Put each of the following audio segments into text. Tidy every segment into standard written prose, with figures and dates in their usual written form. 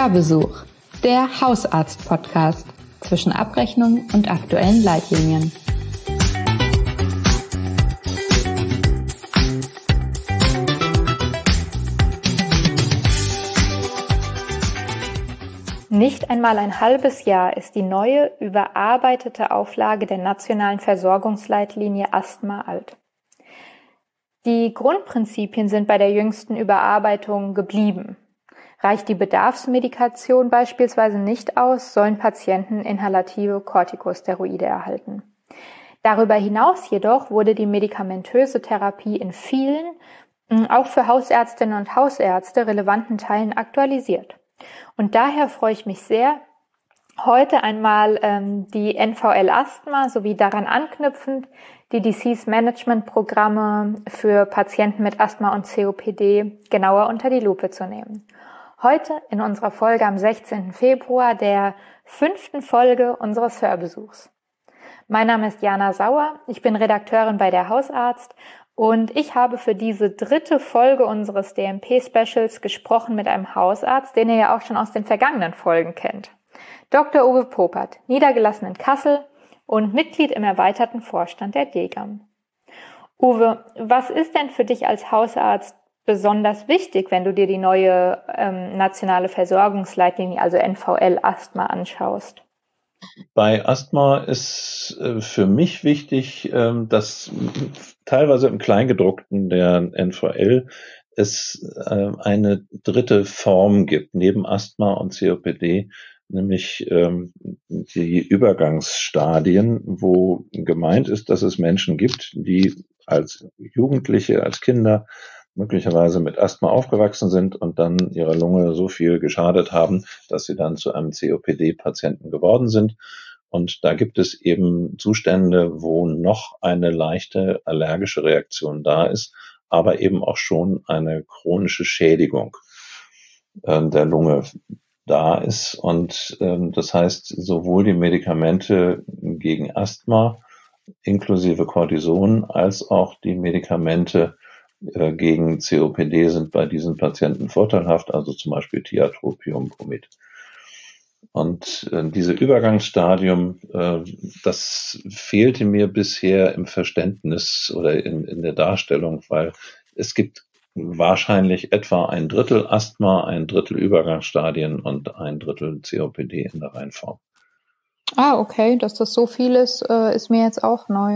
Hörbesuch, der Hausarzt-Podcast zwischen Abrechnung und aktuellen Leitlinien. Nicht einmal ein halbes Jahr ist die neue, überarbeitete Auflage der nationalen Versorgungsleitlinie Asthma alt. Die Grundprinzipien sind bei der jüngsten Überarbeitung geblieben. Reicht die Bedarfsmedikation beispielsweise nicht aus, sollen Patienten inhalative Corticosteroide erhalten. Darüber hinaus jedoch wurde die medikamentöse Therapie in vielen, auch für Hausärztinnen und Hausärzte relevanten Teilen aktualisiert. Und daher freue ich mich sehr, heute einmal die NVL Asthma sowie daran anknüpfend die Disease Management Programme für Patienten mit Asthma und COPD genauer unter die Lupe zu nehmen. Heute in unserer Folge am 16. Februar, der 5. Folge unseres Hörbesuchs. Mein Name ist Jana Sauer, ich bin Redakteurin bei der Hausarzt und ich habe für diese 3. Folge unseres DMP-Specials gesprochen mit einem Hausarzt, den ihr ja auch schon aus den vergangenen Folgen kennt. Dr. Uwe Popert, niedergelassen in Kassel und Mitglied im erweiterten Vorstand der DGAM. Uwe, was ist denn für dich als Hausarzt besonders wichtig, wenn du dir die neue nationale Versorgungsleitlinie, also NVL Asthma, anschaust? Bei Asthma ist für mich wichtig, dass teilweise im Kleingedruckten der NVL es eine dritte Form gibt, neben Asthma und COPD, nämlich die Übergangsstadien, wo gemeint ist, dass es Menschen gibt, die als Jugendliche, als Kinder möglicherweise mit Asthma aufgewachsen sind und dann ihrer Lunge so viel geschadet haben, dass sie dann zu einem COPD-Patienten geworden sind. Und da gibt es eben Zustände, wo noch eine leichte allergische Reaktion da ist, aber eben auch schon eine chronische Schädigung der Lunge da ist. Und das heißt, sowohl die Medikamente gegen Asthma inklusive Cortison als auch die Medikamente gegen COPD sind bei diesen Patienten vorteilhaft, also zum Beispiel Tiotropium, Bromid. Und diese Übergangsstadium, das fehlte mir bisher im Verständnis oder in der Darstellung, weil es gibt wahrscheinlich etwa 1/3 Asthma, 1/3 Übergangsstadien und 1/3 COPD in der Reihenform. Okay, dass das so viel ist mir jetzt auch neu.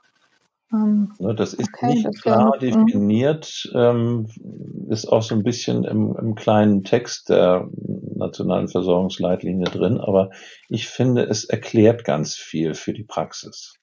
Das ist nicht klar definiert, ist auch so ein bisschen im kleinen Text der nationalen Versorgungsleitlinie drin, aber ich finde, es erklärt ganz viel für die Praxis.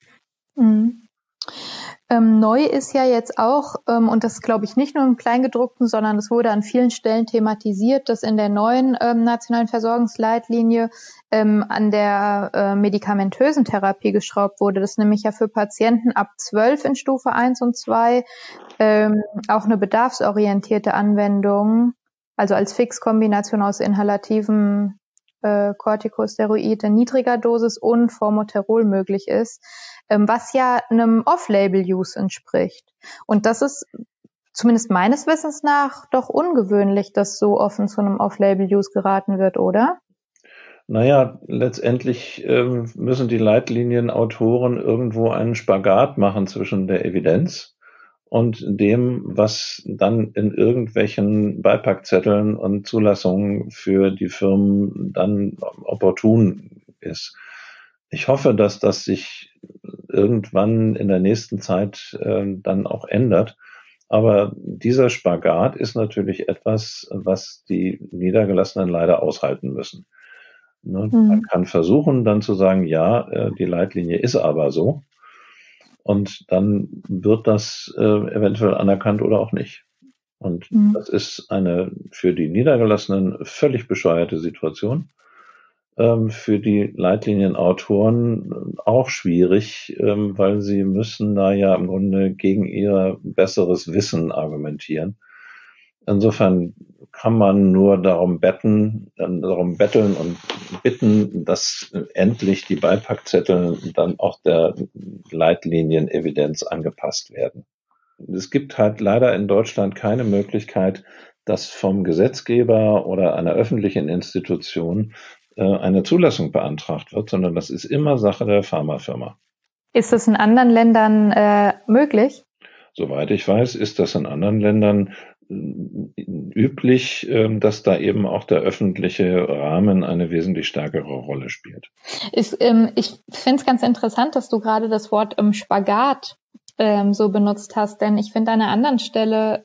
Neu ist ja jetzt auch, und das glaube ich nicht nur im Kleingedruckten, sondern es wurde an vielen Stellen thematisiert, dass in der neuen nationalen Versorgungsleitlinie an der medikamentösen Therapie geschraubt wurde. Das ist nämlich ja für Patienten ab 12 in Stufe 1 und 2 auch eine bedarfsorientierte Anwendung, also als Fixkombination aus inhalativen Corticosteroid in niedriger Dosis und Formoterol möglich ist, was ja einem Off-Label-Use entspricht. Und das ist zumindest meines Wissens nach doch ungewöhnlich, dass so offen zu einem Off-Label-Use geraten wird, oder? Naja, letztendlich müssen die Leitlinienautoren irgendwo einen Spagat machen zwischen der Evidenz und dem, was dann in irgendwelchen Beipackzetteln und Zulassungen für die Firmen dann opportun ist. Ich hoffe, dass das sich irgendwann in der nächsten Zeit dann auch ändert. Aber dieser Spagat ist natürlich etwas, was die Niedergelassenen leider aushalten müssen. Man kann versuchen, dann zu sagen, ja, die Leitlinie ist aber so. Und dann wird das eventuell anerkannt oder auch nicht. Und das ist eine für die Niedergelassenen völlig bescheuerte Situation. Für die Leitlinienautoren auch schwierig, weil sie müssen da ja im Grunde gegen ihr besseres Wissen argumentieren. Insofern kann man nur darum betteln und bitten, dass endlich die Beipackzettel dann auch der Leitlinienen-Evidenz angepasst werden. Es gibt halt leider in Deutschland keine Möglichkeit, dass vom Gesetzgeber oder einer öffentlichen Institution eine Zulassung beantragt wird, sondern das ist immer Sache der Pharmafirma. Ist das in anderen Ländern möglich? Soweit ich weiß, ist das in anderen Ländern üblich, dass da eben auch der öffentliche Rahmen eine wesentlich stärkere Rolle spielt. Ich finde es ganz interessant, dass du gerade das Wort Spagat so benutzt hast, denn ich finde an einer anderen Stelle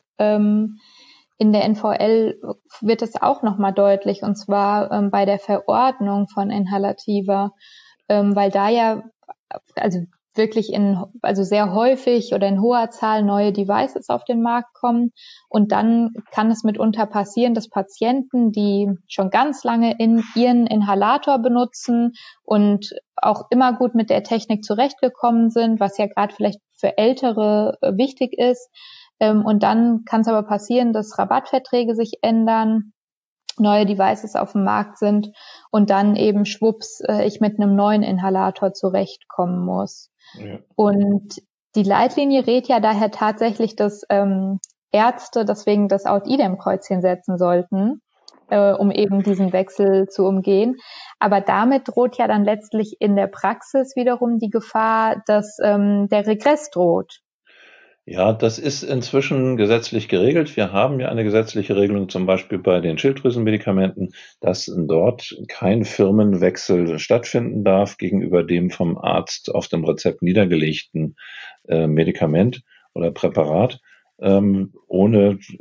in der NVL wird es auch nochmal deutlich, und zwar bei der Verordnung von Inhalativa, weil da ja also wirklich sehr häufig oder in hoher Zahl neue Devices auf den Markt kommen. Und dann kann es mitunter passieren, dass Patienten, die schon ganz lange ihren Inhalator benutzen und auch immer gut mit der Technik zurechtgekommen sind, was ja gerade vielleicht für Ältere wichtig ist. Und dann kann es aber passieren, dass Rabattverträge sich ändern, neue Devices auf dem Markt sind und dann eben schwupps ich mit einem neuen Inhalator zurechtkommen muss. Ja. Und die Leitlinie rät ja daher tatsächlich, dass Ärzte deswegen das Out-Idem-Kreuzchen setzen sollten, um eben diesen Wechsel zu umgehen. Aber damit droht ja dann letztlich in der Praxis wiederum die Gefahr, dass der Regress droht. Ja, das ist inzwischen gesetzlich geregelt. Wir haben ja eine gesetzliche Regelung, zum Beispiel bei den Schilddrüsenmedikamenten, dass dort kein Firmenwechsel stattfinden darf gegenüber dem vom Arzt auf dem Rezept niedergelegten Medikament oder Präparat, um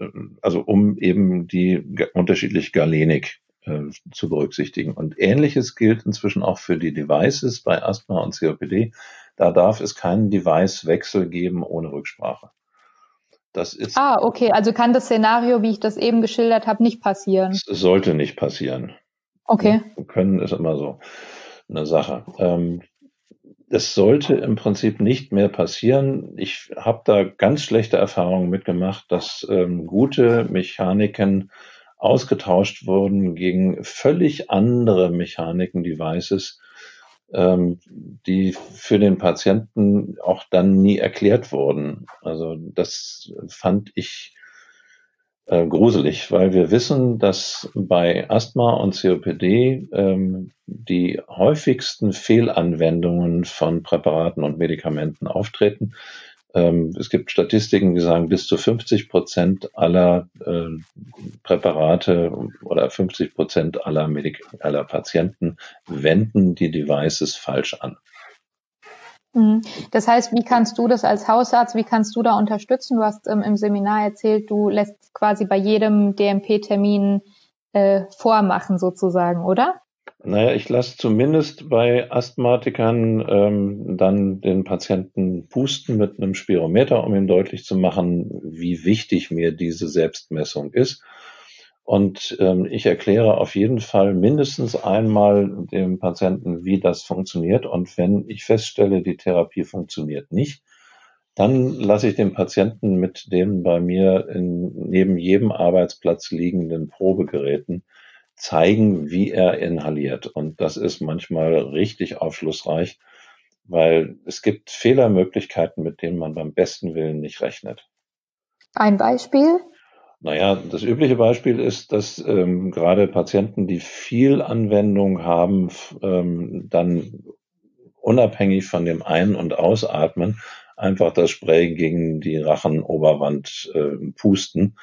eben die unterschiedliche Galenik zu berücksichtigen. Und Ähnliches gilt inzwischen auch für die Devices bei Asthma und COPD. Da darf es keinen Device-Wechsel geben ohne Rücksprache. Das ist. Okay, also kann das Szenario, wie ich das eben geschildert habe, nicht passieren? Es sollte nicht passieren. Okay. Können ist immer so eine Sache. Es sollte im Prinzip nicht mehr passieren. Ich habe da ganz schlechte Erfahrungen mitgemacht, dass gute Mechaniken ausgetauscht wurden gegen völlig andere Mechaniken, Devices, die für den Patienten auch dann nie erklärt wurden. Also das fand ich gruselig, weil wir wissen, dass bei Asthma und COPD die häufigsten Fehlanwendungen von Präparaten und Medikamenten auftreten. Es gibt Statistiken, die sagen, bis zu 50% aller Präparate oder 50% aller Patienten wenden die Devices falsch an. Das heißt, wie kannst du das als Hausarzt, wie kannst du da unterstützen? Du hast im Seminar erzählt, du lässt quasi bei jedem DMP-Termin vormachen sozusagen, oder? Naja, ich lasse zumindest bei Asthmatikern dann den Patienten pusten mit einem Spirometer, um ihm deutlich zu machen, wie wichtig mir diese Selbstmessung ist. Und ich erkläre auf jeden Fall mindestens einmal dem Patienten, wie das funktioniert. Und wenn ich feststelle, die Therapie funktioniert nicht, dann lasse ich den Patienten mit den bei mir neben jedem Arbeitsplatz liegenden Probegeräten zeigen, wie er inhaliert. Und das ist manchmal richtig aufschlussreich, weil es gibt Fehlermöglichkeiten, mit denen man beim besten Willen nicht rechnet. Ein Beispiel? Naja, das übliche Beispiel ist, dass gerade Patienten, die viel Anwendung haben, dann unabhängig von dem Ein- und Ausatmen einfach das Spray gegen die Rachenoberwand pusten.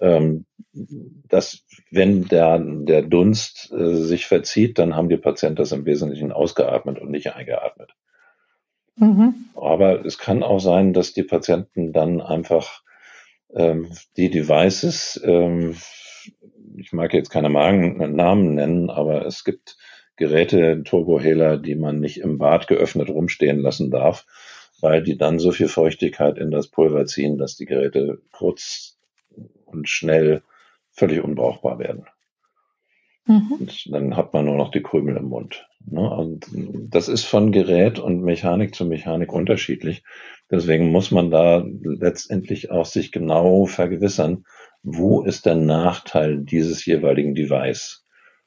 Dass, wenn der Dunst sich verzieht, dann haben die Patienten das im Wesentlichen ausgeatmet und nicht eingeatmet. Mhm. Aber es kann auch sein, dass die Patienten dann einfach die Devices, ich mag jetzt keine Namen nennen, aber es gibt Geräte, Turbohehler, die man nicht im Bad geöffnet rumstehen lassen darf, weil die dann so viel Feuchtigkeit in das Pulver ziehen, dass die Geräte kurz und schnell völlig unbrauchbar werden. Mhm. Und dann hat man nur noch die Krümel im Mund. Und das ist von Gerät und Mechanik zu Mechanik unterschiedlich. Deswegen muss man da letztendlich auch sich genau vergewissern, wo ist der Nachteil dieses jeweiligen Device.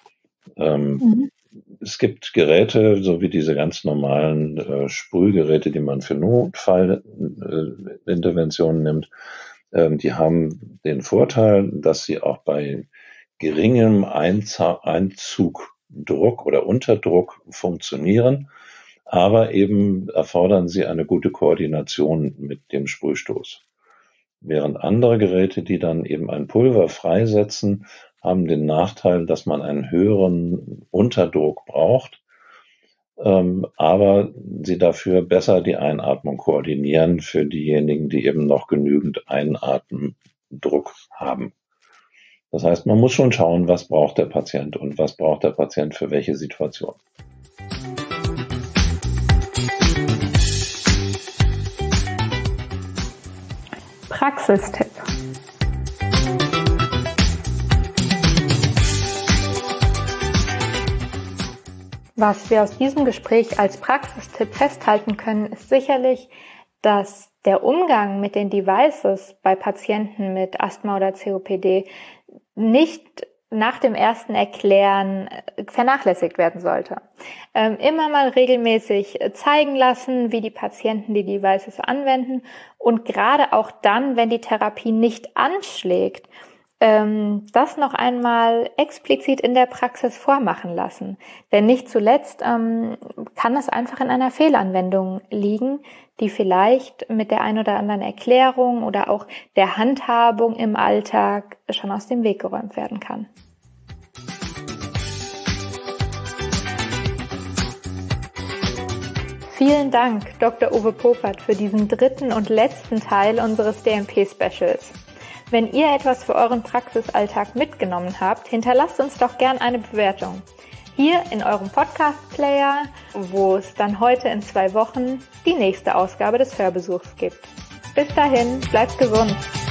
Es gibt Geräte, so wie diese ganz normalen Sprühgeräte, die man für Notfallinterventionen nimmt. Die haben den Vorteil, dass sie auch bei geringem Einzugdruck oder Unterdruck funktionieren, aber eben erfordern sie eine gute Koordination mit dem Sprühstoß. Während andere Geräte, die dann eben ein Pulver freisetzen, haben den Nachteil, dass man einen höheren Unterdruck braucht, aber sie dafür besser die Einatmung koordinieren für diejenigen, die eben noch genügend Einatmendruck haben. Das heißt, man muss schon schauen, was braucht der Patient und was braucht der Patient für welche Situation. Praxistipp. Was wir aus diesem Gespräch als Praxistipp festhalten können, ist sicherlich, dass der Umgang mit den Devices bei Patienten mit Asthma oder COPD nicht nach dem ersten Erklären vernachlässigt werden sollte. Immer mal regelmäßig zeigen lassen, wie die Patienten die Devices anwenden und gerade auch dann, wenn die Therapie nicht anschlägt, das noch einmal explizit in der Praxis vormachen lassen. Denn nicht zuletzt kann es einfach in einer Fehlanwendung liegen, die vielleicht mit der ein oder anderen Erklärung oder auch der Handhabung im Alltag schon aus dem Weg geräumt werden kann. Vielen Dank, Dr. Uwe Popert, für diesen dritten und letzten Teil unseres DMP-Specials. Wenn ihr etwas für euren Praxisalltag mitgenommen habt, hinterlasst uns doch gern eine Bewertung. Hier in eurem Podcast-Player, wo es dann heute in 2 Wochen die nächste Ausgabe des Hörbesuchs gibt. Bis dahin, bleibt gesund!